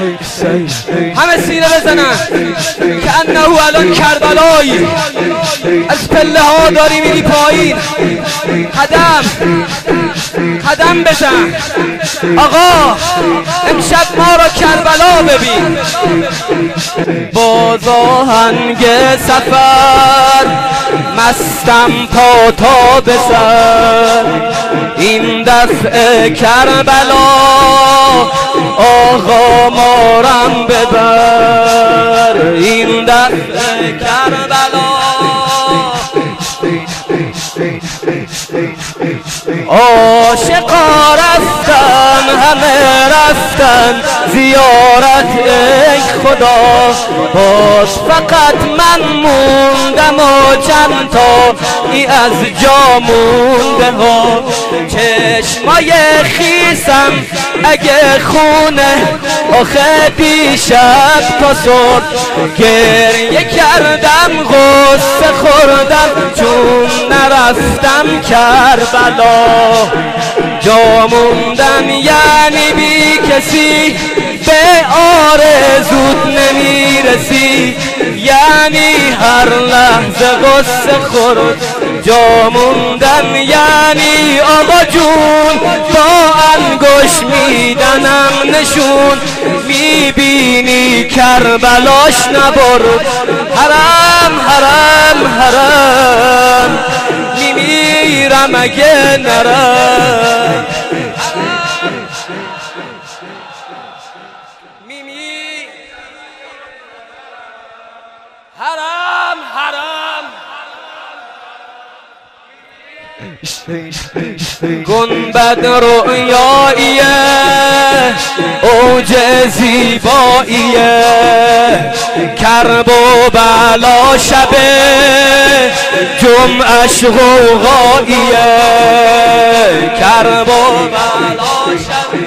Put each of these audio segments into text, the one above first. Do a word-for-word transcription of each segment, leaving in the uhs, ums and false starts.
همه سینه بزنن که انه الان کربلایی. از پله ها داری میری پایین، قدم قدم بزن. آقا امشب ما را کربلا ببین. باز آهنگ سفر مستم پا تا به سر، این دفعه کربلا آقا مارم ببر، این دفعه کربلا عاشقا رفتن، همه رفتن زیارت ای خدا، باز فقط من موندم و چند تا ای از جا مونده ها. چشمای خیسم اگه خونه آخه دیشب تا صبح گریه کردم، غصه خوردم چون نرفتم کربلا. جا موندن یعنی بی کسی به آرزوت نمیرسی، یعنی هر لحظه غصه خورد. جا موندن یعنی آقا جون با انگشت میدنم نشون، میبینی کربلاش نبرد. حرام حرام حرام میمیرم اگه نرم. میمی حرام حرام گنبد رؤیاییه، اوج زیباییه، کرب و بلا شبه جمعش غوغاییه، کرب و بلا شبه.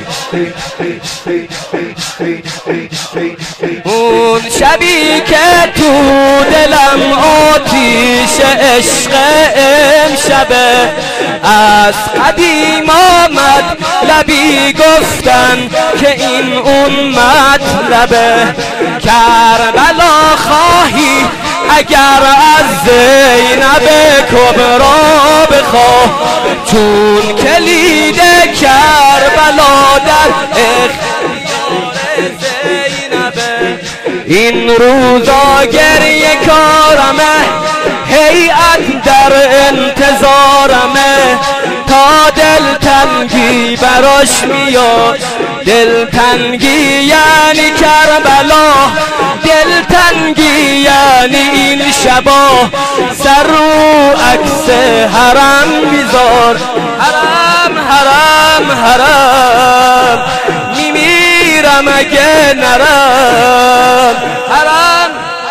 اون شبی که تو دلم آتیش عشق امشبه، از قدیم آمد لبی گفتن که این اون مطلبه. کربلا خواهی اگر از زینب کبرا بخواه، چون کلید کربلا در اختیار زینبه. این روزا گریه کارمه، هیئت در انتظارمه، تا دلتنگی براش میاد. دلتنگی یعنی کربلا، دلتنگی یعنی این شبا، سر رو عکس حرم میذار. حرام حرام حرام میمیرم اگه نرم. حرام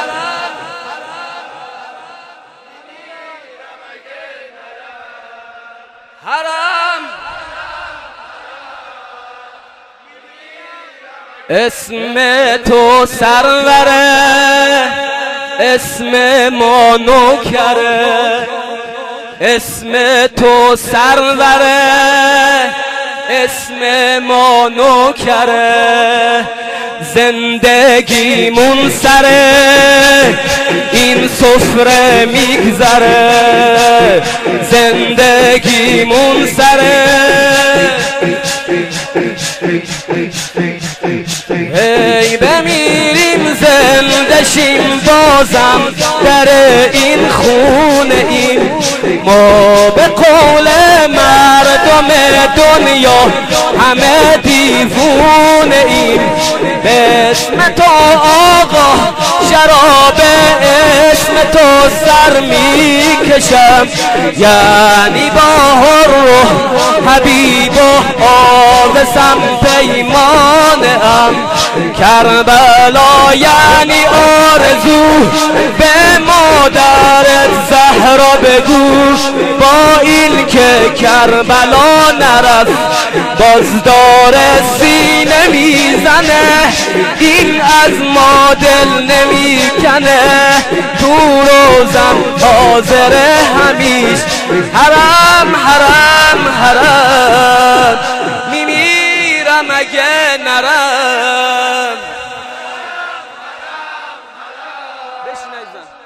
حرام اسم تو سروره، اسم ما نوکره، اسم تو سروره، اسم ما نوکره. زندگیمون سره این سفره میگذره، زندگیمون سره. ای بمیریم زنده شیم بازم در این خونه ایم، ما به قول مردم دنیا همه دیوونه ایم. به اسم تو آقا شراب اسم تو سر میکشم، یعنی با روح حبیب و آوسم پیمانم. کربلا یعنی آرزو به مادرت زهرا بگو، با این که کربلا نرفت باز داره سینه میزنه، این از ما دل نمیکنه. تو روزم حاضره همیش. حرام حرام حرام میمیرم اگه نرم. بشین عزیزم.